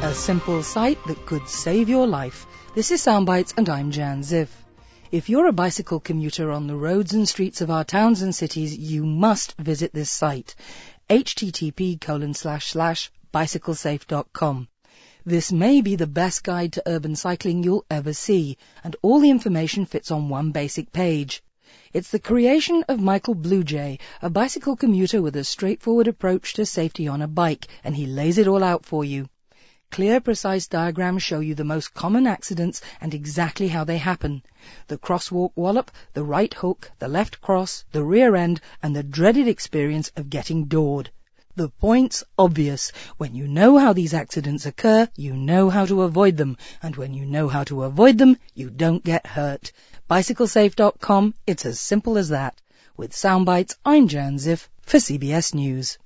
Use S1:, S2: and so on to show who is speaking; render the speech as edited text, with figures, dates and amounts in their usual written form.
S1: A simple site that could save your life. This is Soundbites and I'm Jan Ziff. If you're a bicycle commuter on the roads and streets of our towns and cities, you must visit this site. http://bicyclesafe.com. This may be the best guide to urban cycling you'll ever see, and all the information fits on one basic page. It's the creation of Michael Bluejay, a bicycle commuter with a straightforward approach to safety on a bike, and he lays it all out for you. Clear, precise diagrams show you the most common accidents and exactly how they happen. The crosswalk wallop, the right hook, the left cross, the rear end, and the dreaded experience of getting doored. The point's obvious. When you know how these accidents occur, you know how to avoid them. And when you know how to avoid them, you don't get hurt. BicycleSafe.com, it's as simple as that. With Soundbites, I'm Jan Ziff for CBS News.